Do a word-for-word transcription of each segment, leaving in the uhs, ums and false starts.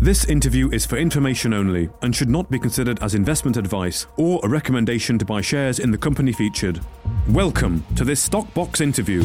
This interview is for information only and should not be considered as investment advice or a recommendation to buy shares in the company featured. Welcome to this Stockbox interview.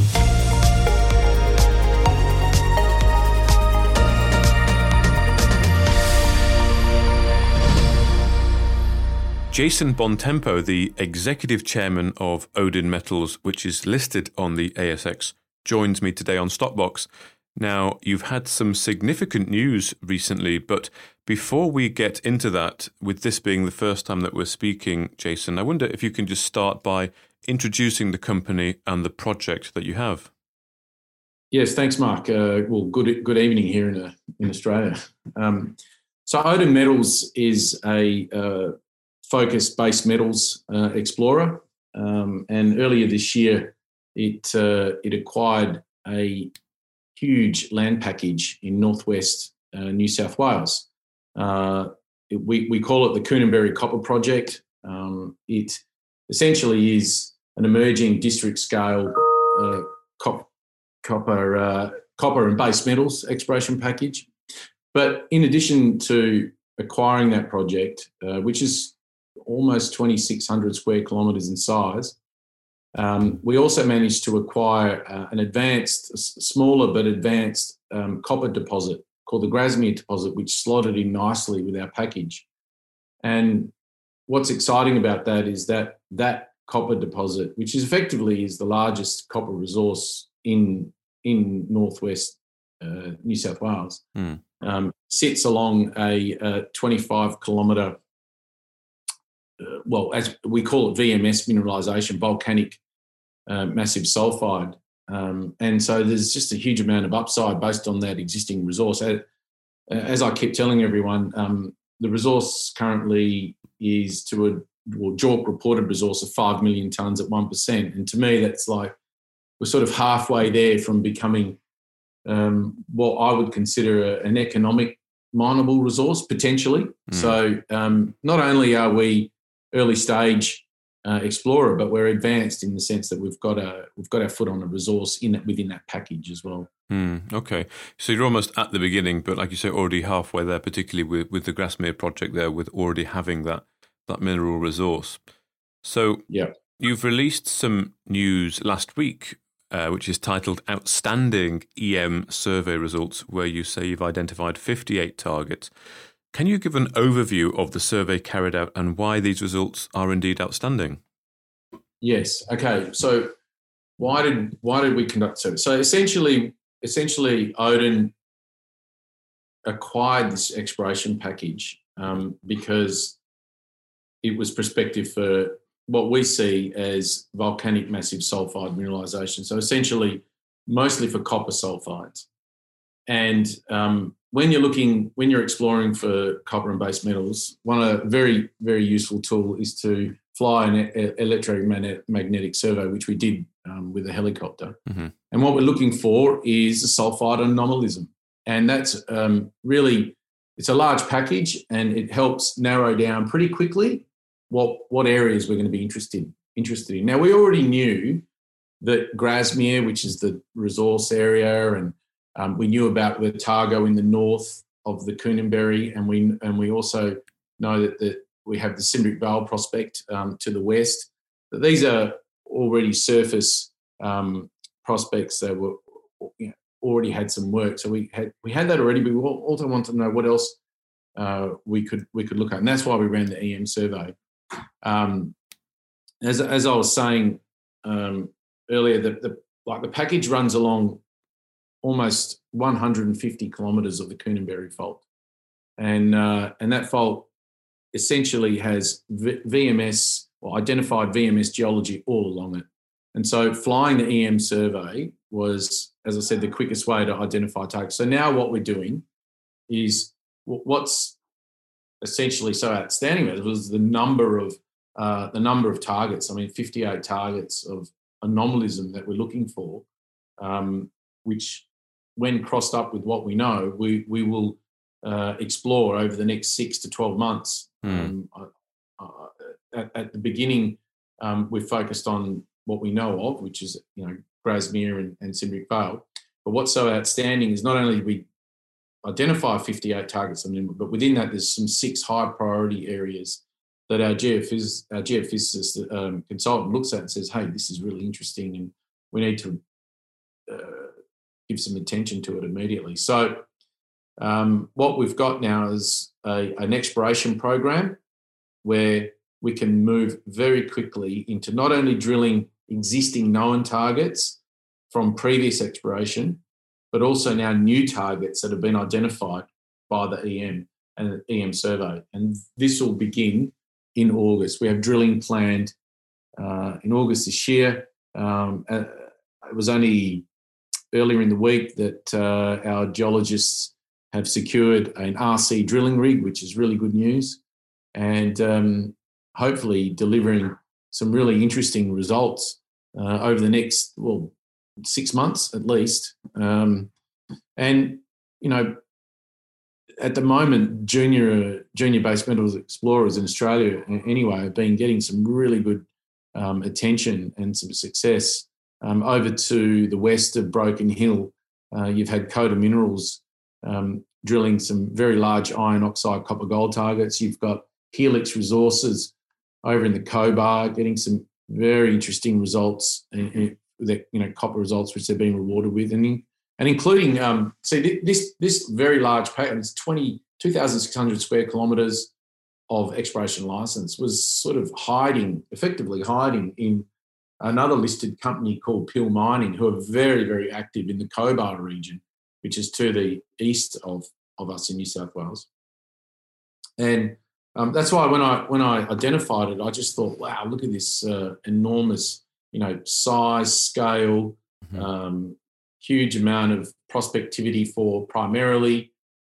Jason Bontempo, the executive chairman of Odin Metals, which is listed on the A S X, joins me today on Stockbox. Now, you've had some significant news recently, but before we get into that, with this being the first time that we're speaking, Jason, I wonder if you can just start by introducing the company and the project that you have. Yes, thanks, Mark. Uh, well, good good evening here in uh, in Australia. Um, so, Odin Metals is a uh, focused base metals uh, explorer, um, and earlier this year, it uh, it acquired a huge land package in northwest uh, New South Wales. Uh, it, we, we call it the Coonamberry Copper Project. Um, it essentially is an emerging district-scale uh, cop, copper, uh, copper and base metals exploration package. But in addition to acquiring that project, uh, which is almost twenty-six hundred square kilometres in size, Um, we also managed to acquire uh, an advanced, smaller but advanced um, copper deposit called the Grasmere deposit, which slotted in nicely with our package. And what's exciting about that is that that copper deposit, which is effectively is the largest copper resource in in northwest uh, New South Wales, mm. um, sits along a, a twenty-five kilometre Uh, well, as we call it, V M S mineralisation, volcanic uh, massive sulphide. Um, and so there's just a huge amount of upside based on that existing resource. As, as I keep telling everyone, um, the resource currently is to a well, JORC reported resource of five million tonnes at one percent. And to me, that's like we're sort of halfway there from becoming um, what I would consider a, an economic mineable resource, potentially. Mm. So um, not only are we early stage uh, explorer, but we're advanced in the sense that we've got a we've got our foot on a resource in it within that package as well. Mm, okay, so you're almost at the beginning, but like you say, already halfway there, particularly with, with the Grasmere project there, with already having that that mineral resource. So yeah, you've released some news last week, uh, which is titled "Outstanding E M Survey Results," where you say you've identified fifty-eight targets. Can you give an overview of the survey carried out and why these results are indeed outstanding? Yes. Okay. So why did why did we conduct the survey? So essentially, essentially, Odin acquired this exploration package um, because it was prospective for what we see as volcanic massive sulphide mineralisation. So essentially, mostly for copper sulphides. And um, when you're looking, when you're exploring for copper and base metals, one a very, very useful tool is to fly an e- electromagnetic survey, which we did um, with a helicopter. Mm-hmm. And what we're looking for is a sulphide anomalism. And that's um, really, it's a large package and it helps narrow down pretty quickly what, what areas we're going to be interested, interested in. Now, we already knew that Grasmere, which is the resource area, and Um, we knew about the Targo in the north of the Coonamberry, and we and we also know that the, we have the Cymbric Vale prospect um, to the west. But these are already surface um, prospects that were you know, already had some work. So we had we had that already, but we also wanted to know what else uh, we could we could look at, and that's why we ran the E M survey. Um, as as I was saying um, earlier, the, the like the package runs along almost one hundred fifty kilometres of the Coonamberry Fault. And uh, and that fault essentially has v- VMS, or identified V M S geology all along it. And so flying the E M survey was, as I said, the quickest way to identify targets. So now what we're doing is what's essentially so outstanding about it was the number of uh, the number of targets. I mean, fifty-eight targets of anomalism that we're looking for, um, which when crossed up with what we know, we we will uh, explore over the next six to twelve months. Mm. Um, uh, at, at the beginning, um, we've focused on what we know of, which is you know Grasmere and, and Cymbric Vale. But what's so outstanding is not only did we identify fifty-eight targets on them, but within that, there's some six high priority areas that our geophys- our geophysicist um, consultant looks at and says, hey, this is really interesting and we need to uh, give some attention to it immediately. So um, what we've got now is a, an exploration program where we can move very quickly into not only drilling existing known targets from previous exploration, but also now new targets that have been identified by the E M and the E M survey. And this will begin in August. We have drilling planned uh, in August this year. Um, uh, it was only earlier in the week that uh, our geologists have secured an R C drilling rig, which is really good news, and um, hopefully delivering some really interesting results uh, over the next, well, six months at least. Um, and, you know, at the moment, junior junior base metals explorers in Australia anyway have been getting some really good um, attention and some success. Um, over to the west of Broken Hill, uh, you've had Coda Minerals um, drilling some very large iron oxide copper gold targets. You've got Helix Resources over in the Cobar getting some very interesting results, and, and that, you know, copper results which they've been rewarded with, and and including um, see this this very large package, it's twenty two thousand six hundred square kilometres of exploration license, was sort of hiding, effectively hiding in another listed company called Peel Mining, who are very, very active in the Cobar region, which is to the east of, of us in New South Wales. And um, that's why when I when I identified it, I just thought, wow, look at this uh, enormous, you know, size, scale, mm-hmm. um, huge amount of prospectivity for primarily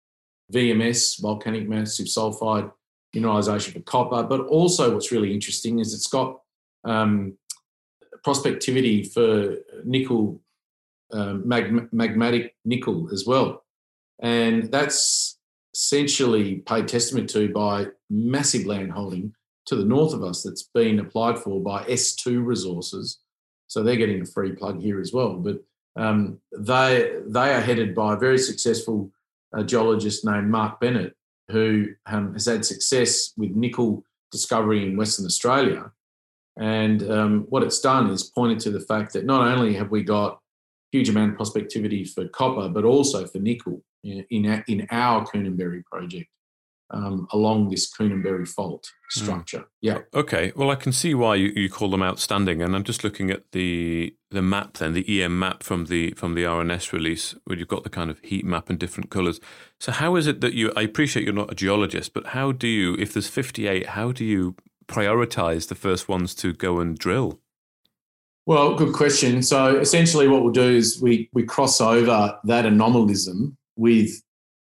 V M S, volcanic massive sulfide mineralisation for copper. But also what's really interesting is it's got um, prospectivity for nickel, um, mag- magmatic nickel as well. And that's essentially paid testament to by massive land holding to the north of us that's been applied for by S two Resources. So they're getting a free plug here as well. But um, they they are headed by a very successful uh, geologist named Mark Bennett, who um, has had success with nickel discovery in Western Australia. And um, what it's done is pointed to the fact that not only have we got huge amount of prospectivity for copper, but also for nickel in, in, in our Coonamberry project um, along this Coonamberry fault structure. Mm. Yeah. Okay. Well, I can see why you, you call them outstanding. And I'm just looking at the the map then, the E M map from the from the R N S release, where you've got the kind of heat map in different colours. So how is it that you, I appreciate you're not a geologist, but how do you, if there's fifty-eight, how do you prioritise the first ones to go and drill? Well, good question. So essentially what we'll do is we we cross over that anomalism with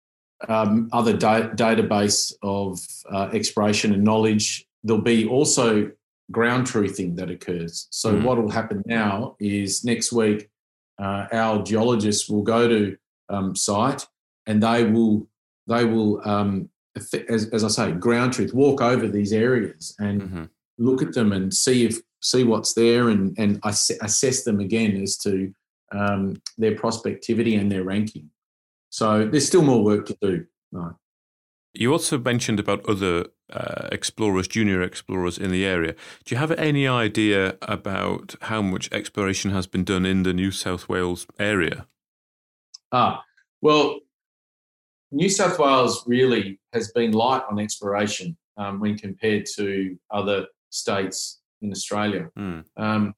um, other da- database of uh, exploration and knowledge. There'll be also ground truthing that occurs. So mm. what will happen now is next week uh, our geologists will go to um, site and they will they will um, as, as I say, ground truth, walk over these areas and mm-hmm. look at them and see if see what's there and and ass- assess them again as to um, their prospectivity and their ranking. So there's still more work to do. No. You also mentioned about other uh, explorers, junior explorers in the area. Do you have any idea about how much exploration has been done in the New South Wales area? Ah, well, New South Wales really has been light on exploration um, when compared to other states in Australia. Mm. Um,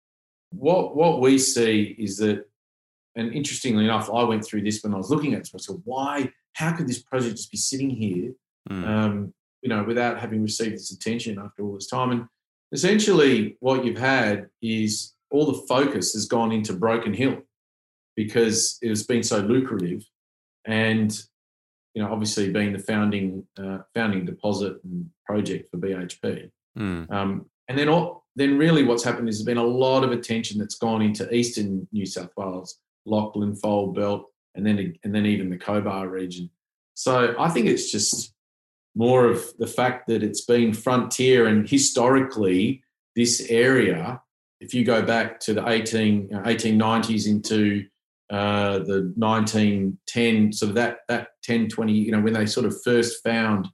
what what we see is that, and interestingly enough, I went through this when I was looking at it. So I said, why, how could this project just be sitting here, mm. um, you know, without having received its attention after all this time? And essentially what you've had is all the focus has gone into Broken Hill because it has been so lucrative and, you know, obviously being the founding uh, founding deposit and project for B H P. Mm. Um, and then all, then really what's happened is there's been a lot of attention that's gone into eastern New South Wales, Lachlan Fold Belt, and then and then even the Cobar region. So I think it's just more of the fact that it's been frontier, and historically this area, if you go back to the eighteen, eighteen nineties into uh, the nineteen ten, sort of that that ten, twenty, you know, when they sort of first found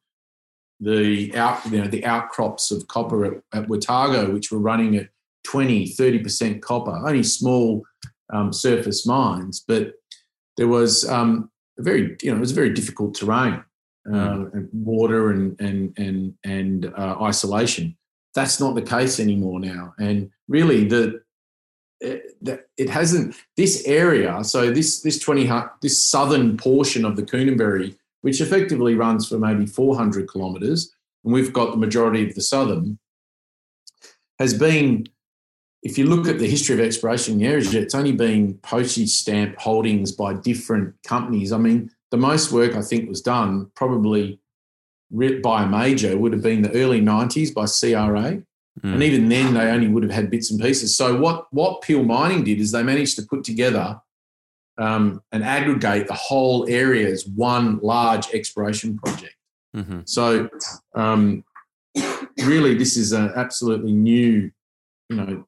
the out, you know, the outcrops of copper at, at Watago, which were running at twenty, thirty percent copper, only small um, surface mines, but there was um, a very, you know, it was a very difficult terrain, uh, mm. and water and and and and uh, isolation. That's not the case anymore now, and really the it, it hasn't. This area, so this this twenty this southern portion of the Coonamberry, which effectively runs for maybe four hundred kilometres, and we've got the majority of the southern, has been, if you look at the history of exploration in the area, it's only been postage stamp holdings by different companies. I mean, the most work I think was done probably by a major would have been the early nineties by C R A. Mm. And even then they only would have had bits and pieces. So what, what Peel Mining did is they managed to put together um, and aggregate the whole area as one large exploration project. Mm-hmm. So um, really this is an absolutely new, you know,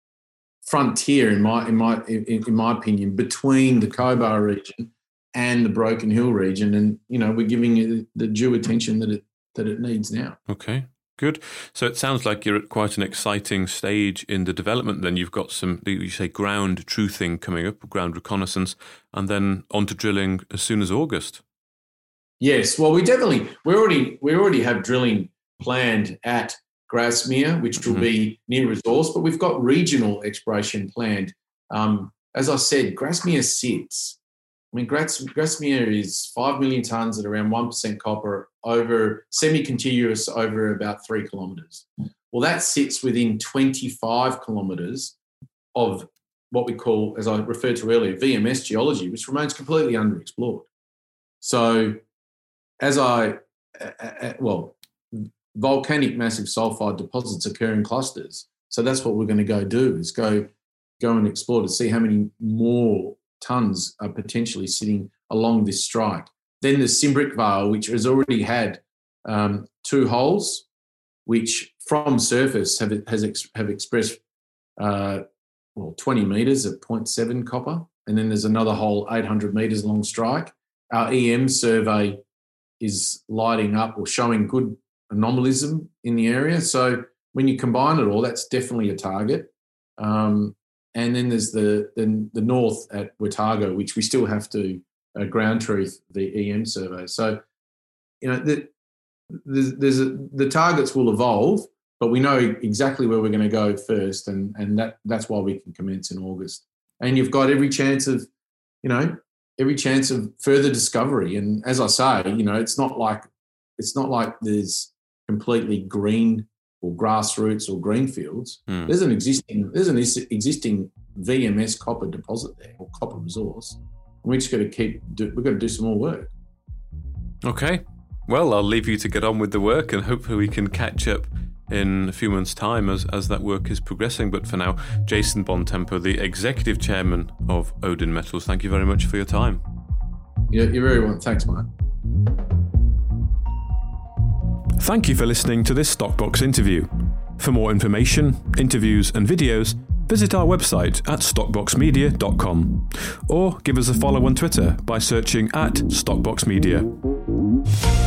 frontier in my in my in, in my opinion between the Cobar region and the Broken Hill region, and you know we're giving it the due attention that it that it needs now. Okay, good. So it sounds like you're at quite an exciting stage in the development. Then you've got some, you say, ground truthing coming up, ground reconnaissance, and then on to drilling as soon as August. Yes, well, we definitely we already we already have drilling planned at Grasmere, which will mm-hmm. be near resource, but we've got regional exploration planned. Um, as I said, Grasmere sits. I mean, Gras, Grasmere is five million tonnes at around one percent copper over semi-contiguous over about three kilometres. Well, that sits within twenty-five kilometres of what we call, as I referred to earlier, V M S geology, which remains completely underexplored. So as I, uh, well, volcanic massive sulfide deposits occur in clusters. So that's what we're going to go do is go, go and explore to see how many more tonnes are potentially sitting along this strike. Then there's Simbrick Vale, which has already had um, two holes, which from surface have has ex, have expressed uh, well twenty metres at zero point seven copper, and then there's another hole eight hundred metres along strike. Our E M survey is lighting up or showing good anomalism in the area. So when you combine it all, that's definitely a target. Um, And then there's the, the the north at Watago, which we still have to uh, ground truth the E M survey. So, you know, the, there's, there's a, the targets will evolve, but we know exactly where we're going to go first, and and that that's why we can commence in August. And you've got every chance of, you know, every chance of further discovery. And as I say, you know, it's not like it's not like there's completely green or grassroots or greenfields. Mm. There's an existing there's an existing V M S copper deposit there, or copper resource. And we just got to keep do, we've got to do some more work. Okay, well, I'll leave you to get on with the work, and hopefully we can catch up in a few months' time as as that work is progressing. But for now, Jason Bontempo, the executive chairman of Odin Metals, thank you very much for your time. Yeah, you're very welcome. Thanks, Mark. Thank you for listening to this Stockbox interview. For more information, interviews and videos, visit our website at stockbox media dot com or give us a follow on Twitter by searching at Stockbox Media.